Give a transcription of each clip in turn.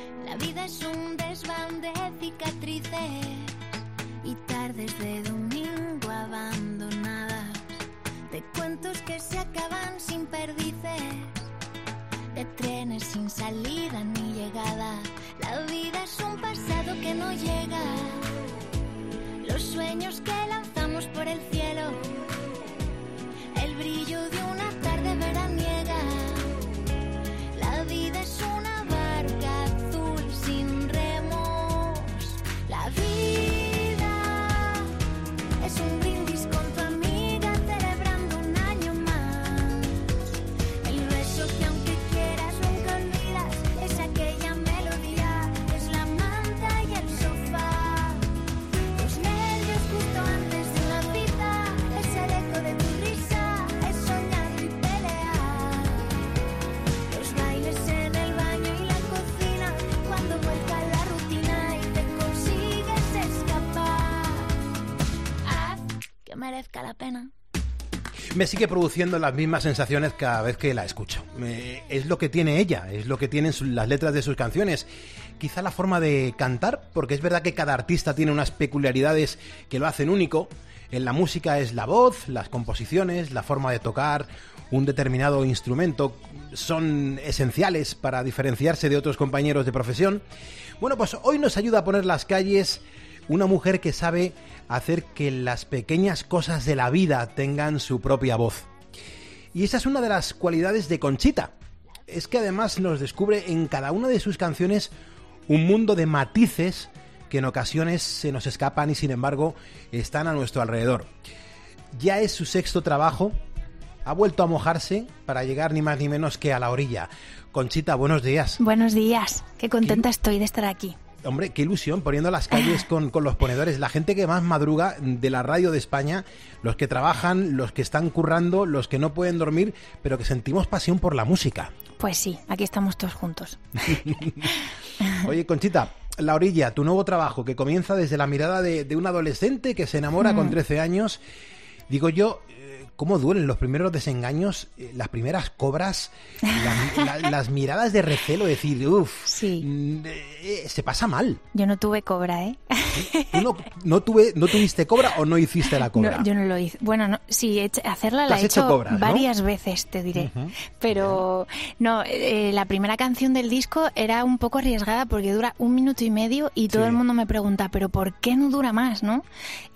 La vida es un desván de cicatrices y tardes de domingo abandonadas, de cuentos que se acaban sin perdices, de trenes sin salida ni llegada. La vida es un pasado que no llega, los sueños que lanzamos por el cielo, el brillo de una tarde veraniega. La vida es una barca azul sin remos. La vida es un brindis con tu amiga celebrando un año más. El beso que aunque quieras nunca olvidas es aquella melodía, es la manta y el sofá. Tus nervios justo antes de una cita, es el eco de tu risa, es soñar y pelear. Los bailes en el baño y la cocina, cuando vuelca la rutina y te consigues escapar. Haz que merezca la pena. Me sigue produciendo las mismas sensaciones cada vez que la escucho. Es lo que tiene ella, es lo que tienen las letras de sus canciones. Quizá la forma de cantar, porque es verdad que cada artista tiene unas peculiaridades que lo hacen único. En la música es la voz, las composiciones, la forma de tocar un determinado instrumento son esenciales para diferenciarse de otros compañeros de profesión. Bueno, pues hoy nos ayuda a poner las calles una mujer que sabe hacer que las pequeñas cosas de la vida tengan su propia voz. Y esa es una de las cualidades de Conchita. Es que además nos descubre en cada una de sus canciones un mundo de matices que en ocasiones se nos escapan y sin embargo están a nuestro alrededor. Ya es su sexto trabajo, ha vuelto a mojarse para llegar ni más ni menos que a la orilla. Conchita, buenos días. Buenos días, qué contenta estoy de estar aquí. Hombre, qué ilusión, poniendo las calles con los ponedores, la gente que más madruga de la radio de España, los que trabajan, los que están currando, los que no pueden dormir, pero que sentimos pasión por la música. Pues sí, aquí estamos todos juntos. Oye, Conchita, La Orilla, tu nuevo trabajo, que comienza desde la mirada de un adolescente que se enamora con 13 años. Digo yo, ¿cómo duelen los primeros desengaños, las primeras cobras, las miradas de recelo? Decir, sí. Se pasa mal. Yo no tuve cobra, ¿eh? ¿Tú no tuviste cobra o no hiciste la cobra? No, yo no lo hice. Bueno, no, sí, hacerla la he hecho cobras, varias veces, te diré. Uh-huh. Pero no, la primera canción del disco era un poco arriesgada porque dura 1 minuto y medio y todo el mundo me pregunta, ¿pero por qué no dura más, no?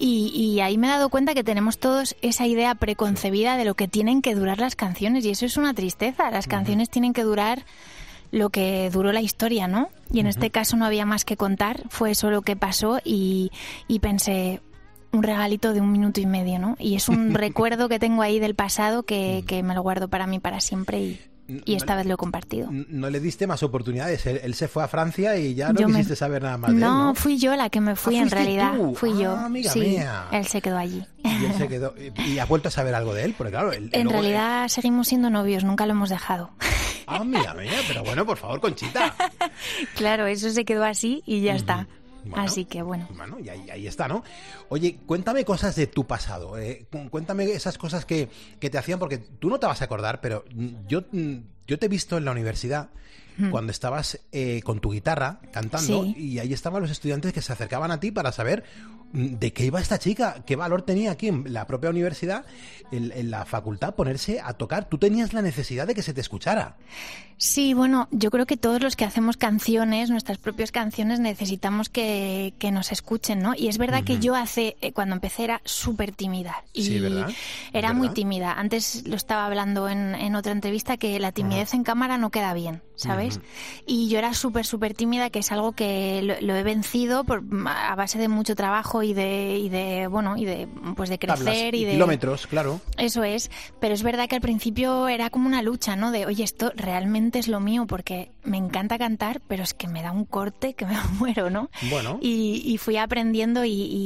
Y ahí me he dado cuenta que tenemos todos esa idea preconcebida de lo que tienen que durar las canciones y eso es una tristeza. Las canciones tienen que durar lo que duró la historia, ¿no? Y en este caso no había más que contar, fue eso lo que pasó y pensé, un regalito de 1 minuto y medio, ¿no? Y es un recuerdo que tengo ahí del pasado que me lo guardo para mí para siempre y esta vez lo he compartido. ¿No le diste más oportunidades? Él se fue a Francia y ya no quisiste saber nada más de él, ¿no? No, fui yo la que me fui en realidad. Tú. Fui yo. Amiga sí, mía. Él se quedó allí. Y él se quedó. ¿Y has vuelto a saber algo de él? Porque claro, en realidad seguimos siendo novios, nunca lo hemos dejado. Amiga mía, pero bueno, por favor, Conchita. Claro, eso se quedó así y ya está. Bueno, así que bueno. Bueno, y ahí está, ¿no? Oye, cuéntame cosas de tu pasado. Cuéntame esas cosas que te hacían, porque tú no te vas a acordar, pero yo te he visto en la universidad cuando estabas con tu guitarra cantando y ahí estaban los estudiantes que se acercaban a ti para saber de qué iba esta chica, qué valor tenía aquí en la propia universidad, en la facultad, ponerse a tocar. Tú tenías la necesidad de que se te escuchara. Sí, bueno, yo creo que todos los que hacemos canciones, nuestras propias canciones, necesitamos que nos escuchen, ¿no? Y es verdad que yo cuando empecé era súper tímida. Y sí, ¿verdad? Era muy tímida. Antes lo estaba hablando en otra entrevista que la timidez en cámara no queda bien, ¿sabes? Y yo era súper tímida, que es algo que lo he vencido a base de mucho trabajo y de crecer tablas y de kilómetros, claro. Eso es, pero es verdad que al principio era como una lucha, ¿no? De, oye, esto realmente es lo mío porque me encanta cantar, pero es que me da un corte que me muero, ¿no? Bueno. Y fui aprendiendo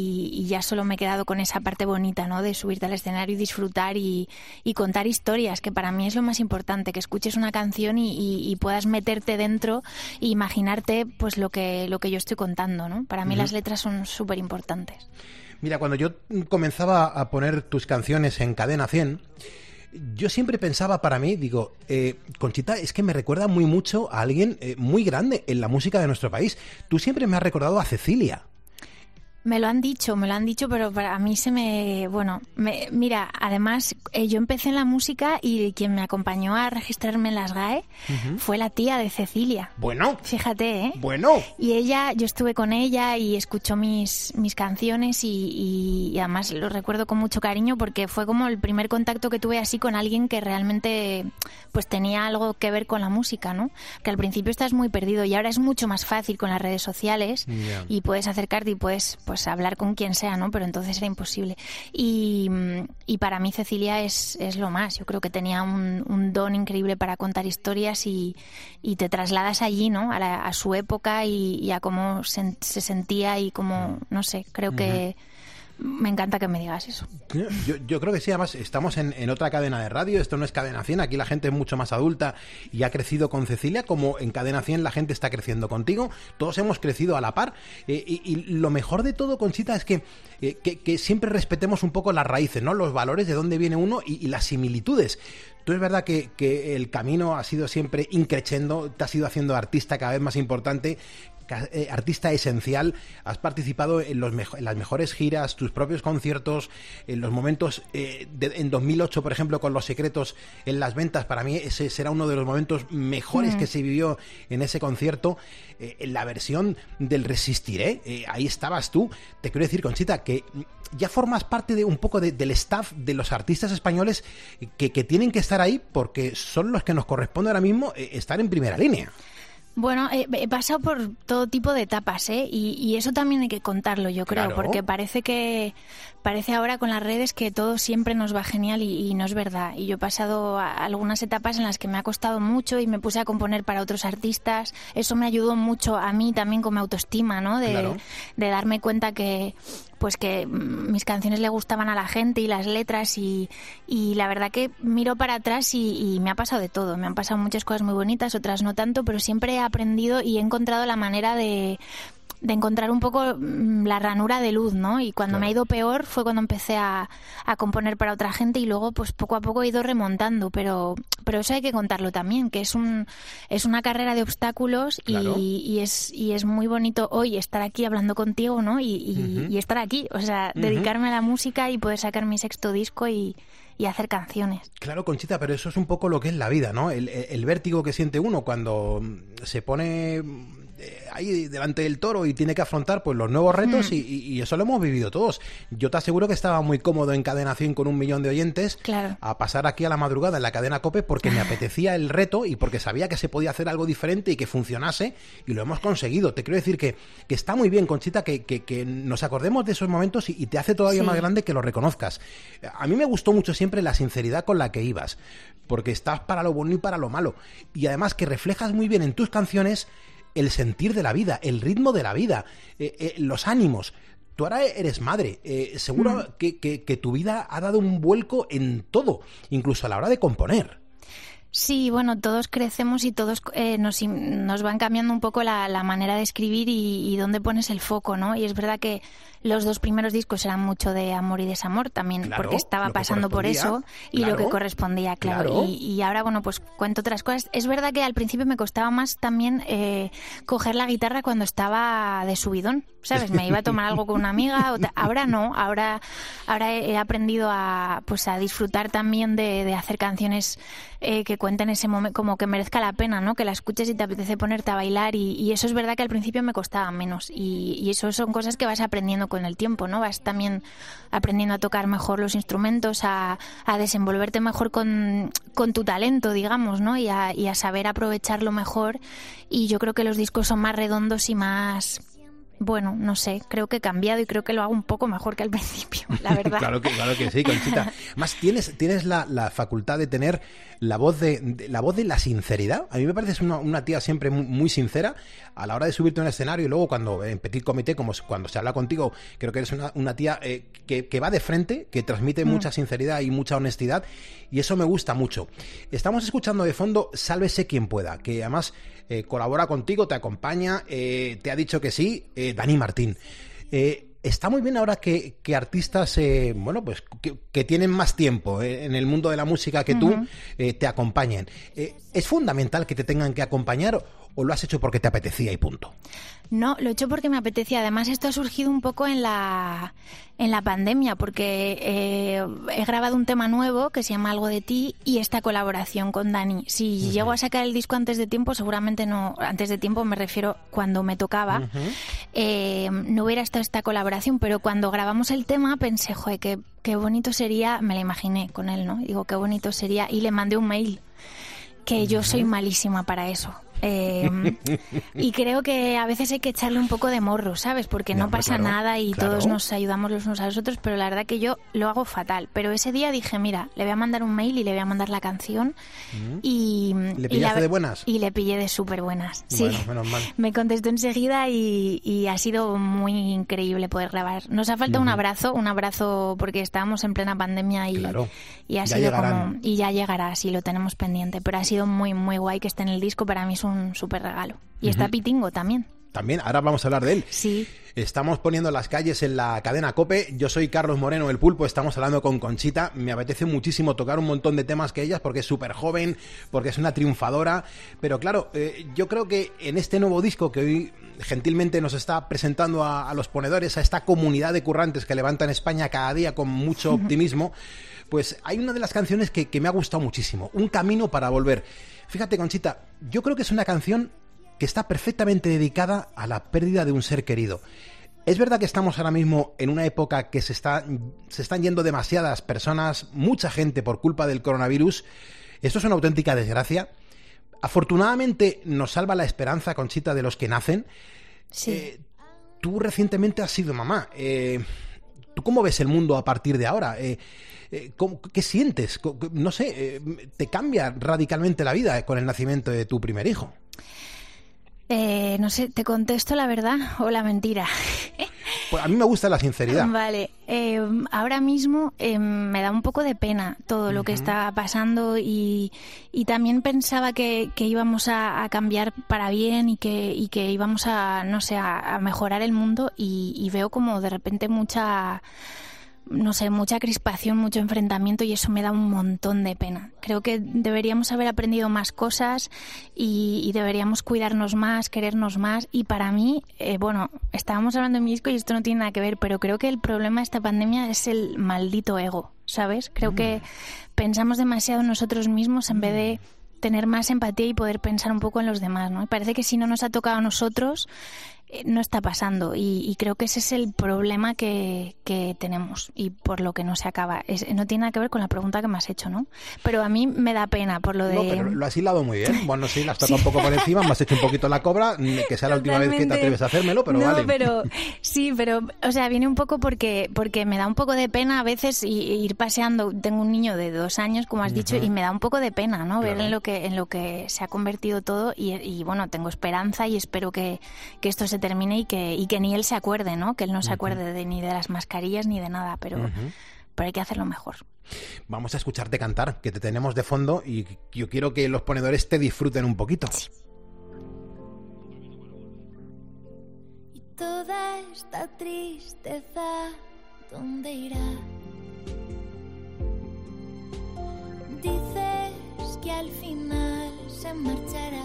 y ya solo me he quedado con esa parte bonita, ¿no? De subirte al escenario y disfrutar y contar historias, que para mí es lo más importante, que escuches una canción y puedas meterte dentro e imaginarte pues lo que yo estoy contando, ¿no? Para mí las letras son súper importantes. Mira, cuando yo comenzaba a poner tus canciones en Cadena 100, Yo siempre pensaba para mí, digo, Conchita, es que me recuerda muy mucho a alguien muy grande en la música de nuestro país. Tú siempre me has recordado a Cecilia. Me lo han dicho, pero para mí mira, además yo empecé en la música y quien me acompañó a registrarme en las GAE fue la tía de Cecilia. Bueno. Fíjate, ¿eh? Bueno. Y yo estuve con ella y escuchó mis canciones y además lo recuerdo con mucho cariño porque fue como el primer contacto que tuve así con alguien que realmente pues tenía algo que ver con la música, ¿no? Que al principio estás muy perdido y ahora es mucho más fácil con las redes sociales y puedes acercarte y puedes pues hablar con quien sea, ¿no? Pero entonces era imposible. Y para mí Cecilia es lo más. Yo creo que tenía un don increíble para contar historias y te trasladas allí, ¿no? A su época y a cómo se sentía y cómo, no sé, creo que me encanta que me digas eso. Yo creo que sí, además estamos en otra cadena de radio, esto no es Cadena 100, aquí la gente es mucho más adulta y ha crecido con Cecilia, como en Cadena 100 la gente está creciendo contigo, todos hemos crecido a la par, y lo mejor de todo, Conchita, es que siempre respetemos un poco las raíces, ¿no? Los valores de dónde viene uno y las similitudes. Tú es verdad que el camino ha sido siempre increciendo, te has ido haciendo artista cada vez más importante, artista esencial, has participado en las mejores giras, tus propios conciertos, en los momentos, en 2008, por ejemplo, con Los Secretos en las ventas, para mí ese será uno de los momentos mejores que se vivió en ese concierto, en la versión del Resistiré, ahí estabas tú. Te quiero decir, Conchita, que ya formas parte de un poco del staff de los artistas españoles que tienen que estar ahí porque son los que nos corresponde ahora mismo estar en primera línea. Bueno, he pasado por todo tipo de etapas, ¿eh? Y eso también hay que contarlo, yo creo, claro. Porque parece ahora con las redes que todo siempre nos va genial y no es verdad. Y yo he pasado algunas etapas en las que me ha costado mucho y me puse a componer para otros artistas. Eso me ayudó mucho a mí también con mi autoestima, ¿no? De darme cuenta que mis canciones le gustaban a la gente y las letras y la verdad que miro para atrás y me ha pasado de todo. Me han pasado muchas cosas muy bonitas, otras no tanto, pero siempre he aprendido y he encontrado la manera de encontrar un poco la ranura de luz, ¿no? Y cuando me ha ido peor fue cuando empecé a componer para otra gente y luego pues poco a poco he ido remontando, pero eso hay que contarlo también, que es una carrera de obstáculos y es muy bonito hoy estar aquí hablando contigo, ¿no? Y estar aquí, o sea, dedicarme a la música y poder sacar mi 6º disco y hacer canciones. Claro, Conchita, pero eso es un poco lo que es la vida, ¿no? El vértigo que siente uno cuando se pone ahí delante del toro y tiene que afrontar pues los nuevos retos y eso lo hemos vivido todos. Yo te aseguro que estaba muy cómodo en Cadena 100 con 1 millón de oyentes, a pasar aquí a la madrugada en la cadena COPE porque me apetecía el reto y porque sabía que se podía hacer algo diferente y que funcionase y lo hemos conseguido. Te quiero decir que está muy bien, Conchita, que nos acordemos de esos momentos y te hace todavía más grande que lo reconozcas. A mí me gustó mucho siempre la sinceridad con la que ibas, porque estás para lo bueno y para lo malo y además que reflejas muy bien en tus canciones el sentir de la vida, el ritmo de la vida, los ánimos. Tú ahora eres madre, seguro que tu vida ha dado un vuelco en todo, incluso a la hora de componer. Sí, bueno, todos crecemos y todos nos van cambiando un poco la manera de escribir y dónde pones el foco, ¿no? Y es verdad que los 2 primeros discos eran mucho de amor y desamor también, porque estaba pasando por eso y lo que correspondía, claro. Y ahora, bueno, pues cuento otras cosas. Es verdad que al principio me costaba más también coger la guitarra cuando estaba de subidón, ¿sabes? Me iba a tomar algo con una amiga. Ahora no, ahora he aprendido a disfrutar también de hacer canciones que cuenten ese momento, como que merezca la pena, ¿no? Que la escuches y te apetece ponerte a bailar y eso es verdad que al principio me costaba menos y eso son cosas que vas aprendiendo con el tiempo, ¿no? Vas también aprendiendo a tocar mejor los instrumentos, a desenvolverte mejor con tu talento, digamos, ¿no? Y a saber aprovecharlo mejor y yo creo que los discos son más redondos y más... Bueno, no sé, creo que he cambiado y creo que lo hago un poco mejor que al principio, la verdad. claro que sí, Conchita. Más tienes la facultad de tener la voz de la sinceridad. A mí me parece una tía siempre muy sincera a la hora de subirte a un escenario y luego cuando en Petit Comité, como cuando se habla contigo, creo que eres una tía que va de frente, que transmite mucha sinceridad y mucha honestidad y eso me gusta mucho. Estamos escuchando de fondo Sálvese quien pueda, que además colabora contigo, te acompaña, te ha dicho que sí, Dani Martín. está muy bien ahora que artistas, pues que tienen más tiempo en el mundo de la música que tú, te acompañen. ¿Es fundamental que te tengan que acompañar o lo has hecho porque te apetecía y punto? No, lo he hecho porque me apetecía. Además, esto ha surgido un poco en la pandemia, porque he grabado un tema nuevo que se llama Algo de ti y esta colaboración con Dani. Si llego a sacar el disco antes de tiempo, seguramente no, antes de tiempo me refiero cuando me tocaba, no hubiera estado esta colaboración, pero cuando grabamos el tema pensé, joder, qué bonito sería, me la imaginé con él, ¿no? Digo, qué bonito sería, y le mandé un mail, que yo soy malísima para eso. Y creo que a veces hay que echarle un poco de morro, ¿sabes? Porque no pasa nada y todos nos ayudamos los unos a los otros, pero la verdad que yo lo hago fatal. Pero ese día dije, mira, le voy a mandar un mail y le voy a mandar la canción. Y ¿le pillaste de buenas? Y le pillé de súper buenas, sí. Bueno, menos mal. Me contestó enseguida y ha sido muy increíble poder grabar. Nos ha faltado un abrazo porque estábamos en plena pandemia y ha sido como... Y ya llegará, sí, lo tenemos pendiente. Pero ha sido muy, muy guay que esté en el disco, para mí es un súper regalo. Y está Pitingo también. También, ahora vamos a hablar de él. Sí. Estamos poniendo las calles en la cadena COPE. Yo soy Carlos Moreno, el Pulpo. Estamos hablando con Conchita. Me apetece muchísimo tocar un montón de temas que ellas, porque es súper joven, porque es una triunfadora. Pero claro, yo creo que en este nuevo disco que hoy gentilmente nos está presentando a los ponedores, a esta comunidad de currantes que levantan España cada día con mucho optimismo, pues hay una de las canciones que me ha gustado muchísimo. Un camino para volver. Fíjate, Conchita, yo creo que es una canción que está perfectamente dedicada a la pérdida de un ser querido. Es verdad que estamos ahora mismo en una época que se están yendo demasiadas personas, mucha gente por culpa del coronavirus. Esto es una auténtica desgracia. Afortunadamente nos salva la esperanza, Conchita, de los que nacen. Sí. Tú recientemente has sido mamá. ¿Tú cómo ves el mundo a partir de ahora? ¿Qué sientes? No sé, ¿te cambia radicalmente la vida con el nacimiento de tu primer hijo? No sé, ¿te contesto la verdad o la mentira? Pues a mí me gusta la sinceridad. Vale, ahora mismo me da un poco de pena todo lo que está pasando y también pensaba que íbamos a cambiar para bien y que íbamos a, no sé, a mejorar el mundo y veo como de repente mucha crispación, mucho enfrentamiento y eso me da un montón de pena. Creo que deberíamos haber aprendido más cosas y deberíamos cuidarnos más, querernos más y para mí, estábamos hablando de mi disco y esto no tiene nada que ver, pero creo que el problema de esta pandemia es el maldito ego, ¿sabes? Creo que pensamos demasiado en nosotros mismos en vez de tener más empatía y poder pensar un poco en los demás, ¿no? Y parece que si no nos ha tocado a nosotros, no está pasando y creo que ese es el problema que tenemos y por lo que no se acaba. No tiene nada que ver con la pregunta que me has hecho, ¿no? Pero a mí me da pena por lo de... No, pero lo has hilado muy bien. Bueno, sí, la has tocado un poco por encima, me has hecho un poquito la cobra, que sea la última vez que te atreves a hacérmelo, pero vale. Pero o sea, viene un poco porque me da un poco de pena a veces ir paseando. Tengo un niño de 2 años, como has dicho, y me da un poco de pena, ¿no? Claro. Ver en lo que se ha convertido todo y bueno, tengo esperanza y espero que esto se termine y que ni él se acuerde, ¿no? Que él no se acuerde ni de las mascarillas ni de nada, pero hay que hacerlo mejor. Vamos a escucharte cantar, que te tenemos de fondo y yo quiero que los ponedores te disfruten un poquito. Sí. Y toda esta tristeza, ¿dónde irá? Dices que al final se marchará,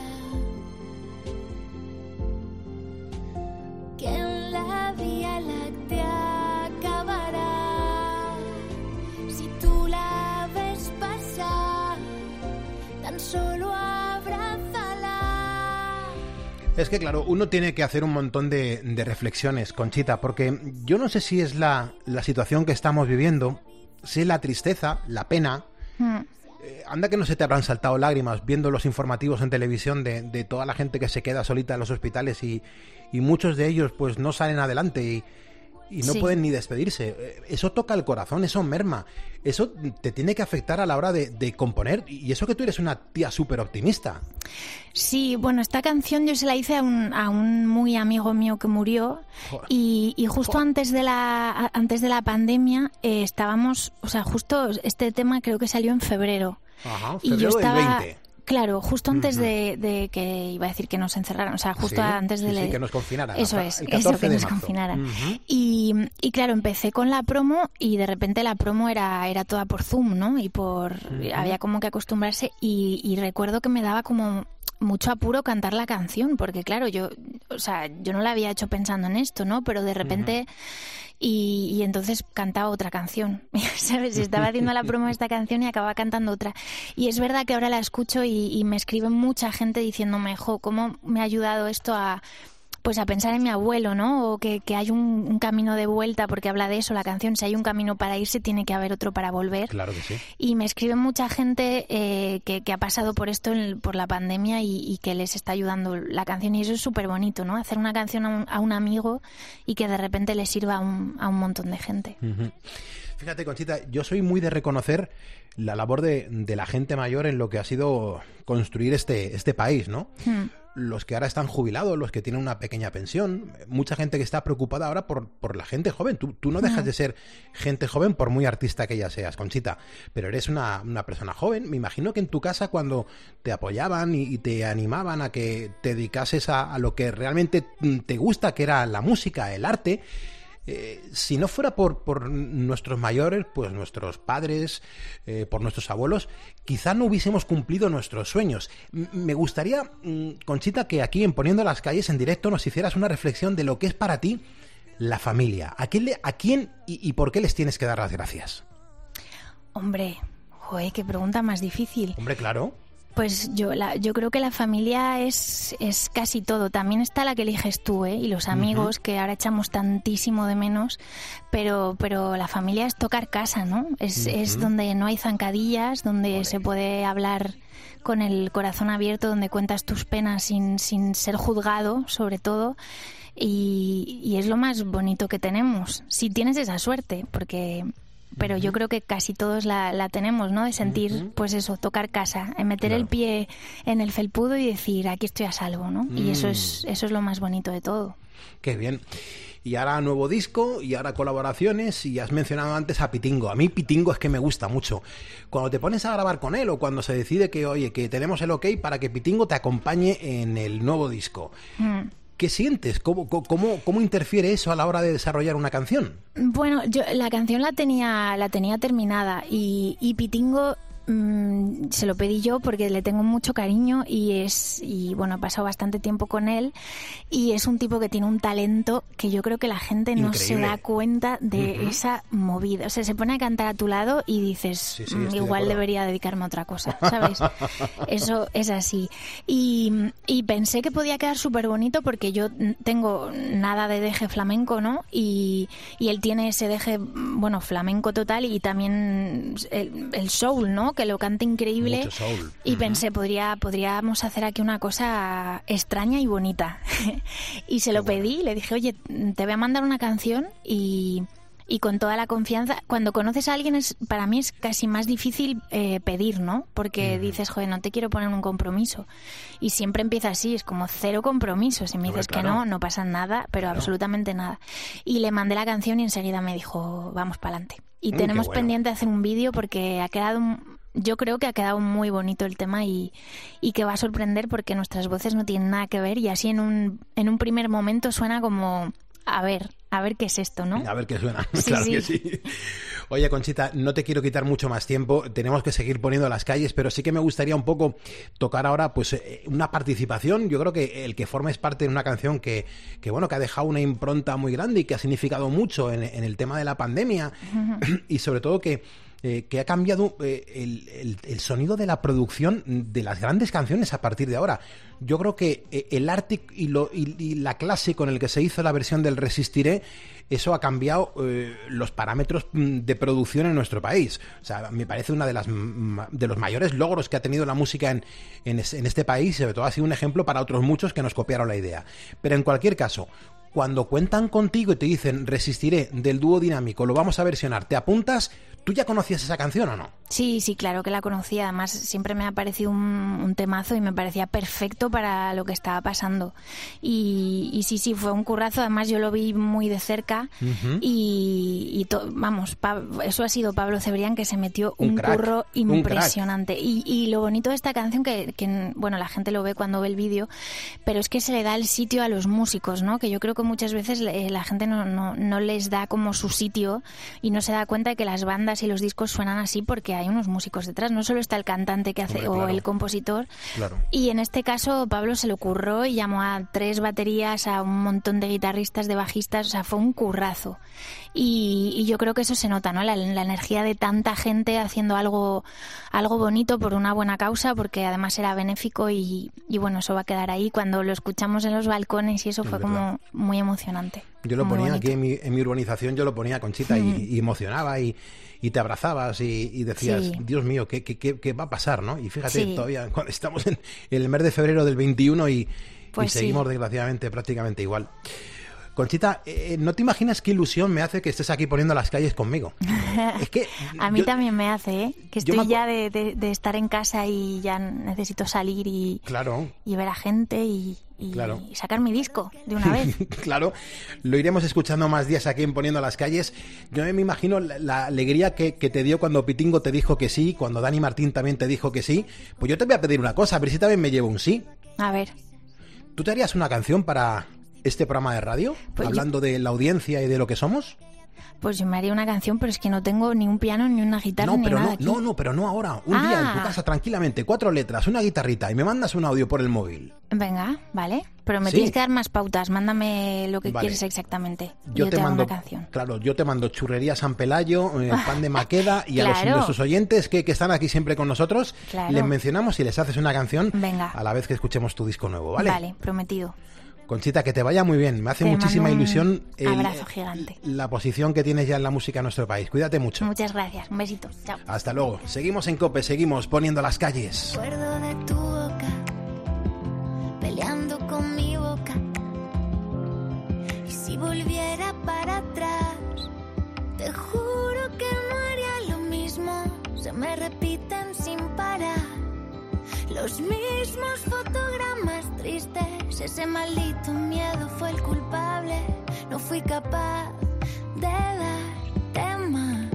que en la Vía Láctea acabará. Si tú la ves pasar, tan solo abrázala. Es que claro, uno tiene que hacer un montón de reflexiones, Conchita, porque yo no sé si es la situación que estamos viviendo, si es la tristeza, la pena. Anda que no se te habrán saltado lágrimas viendo los informativos en televisión de toda la gente que se queda solita en los hospitales y muchos de ellos pues no salen adelante y no pueden ni despedirse. Eso toca el corazón, eso merma, eso te tiene que afectar a la hora de componer y eso que tú eres una tía súper optimista. Sí, bueno, esta canción yo se la hice a un muy amigo mío que murió y justo antes de la pandemia estábamos, o sea, justo este tema creo que salió en febrero. Ajá, febrero del 20. Claro, justo antes de que iba a decir que nos encerraran, o sea, justo antes de... Sí, que nos confinaran. Eso es, eso, que nos confinaran. Y claro, empecé con la promo y de repente la promo era toda por Zoom, ¿no? Y había como que acostumbrarse y recuerdo que me daba como mucho apuro cantar la canción, porque claro, yo no la había hecho pensando en esto, ¿no? Pero de repente... Y entonces cantaba otra canción, ¿sabes? Estaba haciendo la promo de esta canción y acababa cantando otra. Y es verdad que ahora la escucho y me escribe mucha gente diciéndome, cómo me ha ayudado esto a pensar en mi abuelo, ¿no? O que hay un camino de vuelta, porque habla de eso la canción. Si hay un camino para irse, tiene que haber otro para volver. Claro que sí. Y me escribe mucha gente que ha pasado por esto, por la pandemia, y que les está ayudando la canción. Y eso es súper bonito, ¿no? Hacer una canción a un amigo y que de repente le sirva a un montón de gente. Fíjate, Conchita, yo soy muy de reconocer la labor de la gente mayor en lo que ha sido construir este país, ¿no? Los que ahora están jubilados, los que tienen una pequeña pensión, mucha gente que está preocupada ahora por la gente joven. Tú no dejas de ser gente joven por muy artista que ya seas, Conchita, pero eres una persona joven. Me imagino que en tu casa, cuando te apoyaban y te animaban a que te dedicases a lo que realmente te gusta, que era la música, el arte, si no fuera por nuestros mayores, pues nuestros padres, por nuestros abuelos, quizá no hubiésemos cumplido nuestros sueños. Me gustaría, Conchita, que aquí en Poniendo las Calles en directo nos hicieras una reflexión de lo que es para ti la familia. ¿A quién y por qué les tienes que dar las gracias? Hombre, qué pregunta más difícil. Hombre, claro. Pues yo creo que la familia es casi todo. También está la que eliges tú, y los amigos, que ahora echamos tantísimo de menos, pero la familia es tocar casa, ¿no? Es donde no hay zancadillas, donde se puede hablar con el corazón abierto, donde cuentas tus penas sin ser juzgado, sobre todo, y es lo más bonito que tenemos, si tienes esa suerte, pero yo creo que casi todos la tenemos, ¿no? De sentir, pues eso, tocar casa, meter el pie en el felpudo y decir, aquí estoy a salvo, ¿no? Y eso es lo más bonito de todo. Qué bien. Y ahora nuevo disco, y ahora colaboraciones, y has mencionado antes a Pitingo. A mí Pitingo es que me gusta mucho. Cuando te pones a grabar con él, o cuando se decide que tenemos el ok para que Pitingo te acompañe en el nuevo disco, ¿qué sientes? ¿Cómo interfiere eso a la hora de desarrollar una canción? Bueno, yo la canción la tenía terminada y Pitingo se lo pedí yo porque le tengo mucho cariño y bueno, he pasado bastante tiempo con él y es un tipo que tiene un talento que yo creo que la gente no se da cuenta de esa movida. O sea, se pone a cantar a tu lado y dices, igual debería dedicarme a otra cosa, ¿sabes? Eso es así. Y pensé que podía quedar súper bonito porque yo tengo nada de deje flamenco, ¿no? Y él tiene ese deje, bueno, flamenco total y también el soul, ¿no? Que lo canta increíble. Mucho soul. Y pensé, podríamos hacer aquí una cosa extraña y bonita. Y se lo pedí, le dije, oye, te voy a mandar una canción y con toda la confianza. Cuando conoces a alguien, para mí es casi más difícil pedir, ¿no? Porque dices, joder, no te quiero poner un compromiso. Y siempre empieza así, es como cero compromisos. Si me dices que no pasa nada, pero absolutamente nada. Y le mandé la canción y enseguida me dijo, vamos para adelante. Y tenemos pendiente hacer un vídeo porque yo creo que ha quedado muy bonito el tema y que va a sorprender porque nuestras voces no tienen nada que ver y así en un primer momento suena como a ver qué es esto, ¿no? A ver qué suena, claro que sí. Oye, Conchita, no te quiero quitar mucho más tiempo, tenemos que seguir poniendo las calles, pero sí que me gustaría un poco tocar ahora pues una participación. Yo creo que el que formes parte de una canción que ha dejado una impronta muy grande y que ha significado mucho en el tema de la pandemia y sobre todo que ha cambiado el sonido de la producción de las grandes canciones a partir de ahora. Yo creo que el arte y la clase con el que se hizo la versión del Resistiré, eso ha cambiado los parámetros de producción en nuestro país. O sea, me parece una de los mayores logros que ha tenido la música en este país, sobre todo ha sido un ejemplo para otros muchos que nos copiaron la idea. Pero en cualquier caso, cuando cuentan contigo y te dicen Resistiré del dúo Dinámico, lo vamos a versionar, ¿te apuntas? ¿Tú ya conocías esa canción o no? Sí, claro que la conocía. Además, siempre me ha parecido un temazo y me parecía perfecto para lo que estaba pasando. Y sí, fue un currazo. Además, yo lo vi muy de cerca. Vamos, eso ha sido Pablo Cebrián, que se metió un curro impresionante. Y lo bonito de esta canción, que bueno, la gente lo ve cuando ve el vídeo, pero es que se le da el sitio a los músicos, ¿no? Que yo creo que muchas veces la gente no les da como su sitio y no se da cuenta de que las bandas y los discos suenan así porque hay unos músicos detrás, no solo está el cantante que hace o el compositor. Claro. Y en este caso Pablo se le ocurrió y llamó a 3 baterías, a un montón de guitarristas, de bajistas, o sea, fue un currazo. Y yo creo que eso se nota, ¿no? La energía de tanta gente haciendo algo bonito por una buena causa, porque además era benéfico y bueno, eso va a quedar ahí. Cuando lo escuchamos en los balcones y eso fue como muy emocionante. Yo lo ponía aquí en mi urbanización, yo lo ponía, Conchita, y emocionaba y te abrazabas y decías, sí. Dios mío, ¿qué va a pasar, ¿no? Y fíjate, todavía cuando estamos en el mes de febrero del 21 y seguimos desgraciadamente prácticamente igual. Conchita, ¿no te imaginas qué ilusión me hace que estés aquí poniendo las calles conmigo? Es que a mí también me hace, que estoy ya de estar en casa y ya necesito salir y ver a gente y sacar mi disco de una vez. Claro, lo iremos escuchando más días aquí en Poniendo las Calles. Yo me imagino la alegría que te dio cuando Pitingo te dijo que sí, cuando Dani Martín también te dijo que sí. Pues yo te voy a pedir una cosa, a ver si también me llevo un sí. A ver. ¿Tú te harías una canción para este programa de radio, hablando de la audiencia y de lo que somos? Pues yo me haría una canción, pero es que no tengo ni un piano, ni una guitarra, ni nada aquí. Pero no ahora. Un día en tu casa, tranquilamente, 4 letras, una guitarrita, y me mandas un audio por el móvil. Venga, vale. Pero me tienes que dar más pautas. Mándame lo que quieres exactamente. Yo te mando una canción. Claro, yo te mando Churrería San Pelayo, Pan de Maqueda, y a nuestros oyentes que están aquí siempre con nosotros, les mencionamos y les haces una canción a la vez que escuchemos tu disco nuevo, ¿vale? Vale, prometido. Conchita, que te vaya muy bien. Me hace muchísima ilusión abrazo gigante. La posición que tienes ya en la música en nuestro país. Cuídate mucho. Muchas gracias. Un besito. Chao. Hasta luego. Seguimos en COPE, seguimos poniendo las calles. Recuerdo de tu boca, peleando con mi boca. Y si volviera para atrás, te juro que no haría lo mismo. Se me repiten sin parar los mismos fotogramas tristes. Ese maldito miedo fue el culpable. No fui capaz de darte más.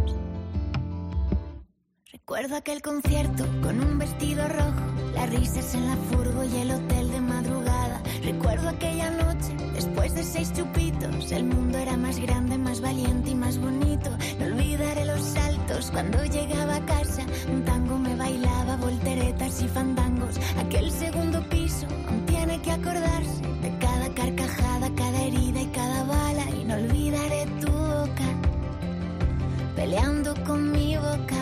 Recuerdo aquel concierto con un vestido rojo, las risas en la furgo y el hotel de madrugada. Recuerdo aquella noche, después de 6 chupitos, el mundo era más grande, más valiente y más bonito. No olvidaré los saltos cuando llegaba a casa. Un tango me bailaba, volteretas y fandangos. Aquel segundo piso aún tiene que acordarse de cada carcajada, cada herida y cada bala. Y no olvidaré tu boca, peleando con mi boca.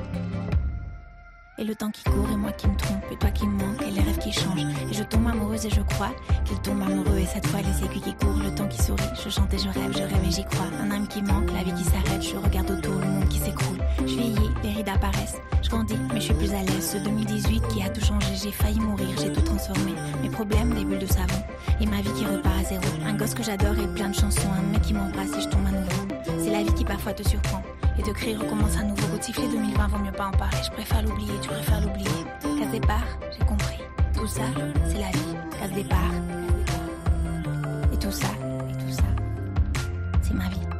Et le temps qui court et moi qui me trompe et toi qui me manques et les rêves qui changent. Et je tombe amoureuse et je crois qu'il tombe amoureux. Et cette fois les aiguilles qui courent, le temps qui sourit. Je chante et je rêve et j'y crois. Un âme qui manque, la vie qui s'arrête. Je regarde autour, le monde qui s'écroule. Je vieillis, les rides apparaissent. Je grandis, mais je suis plus à l'aise. Ce 2018 qui a tout changé, j'ai failli mourir, j'ai tout transformé. Mes problèmes, des bulles de savon. Et ma vie qui repart à zéro. Un gosse que j'adore et plein de chansons. Un mec qui m'embrasse et je tombe à nouveau. C'est la vie qui parfois te surprend. Et de crier recommence à nouveau. Coup de sifflet 2020, vaut mieux pas en parler. Je préfère l'oublier, tu préfères l'oublier. Case départ, j'ai compris. Tout ça, c'est la vie. Case départ. Et tout ça, c'est ma vie.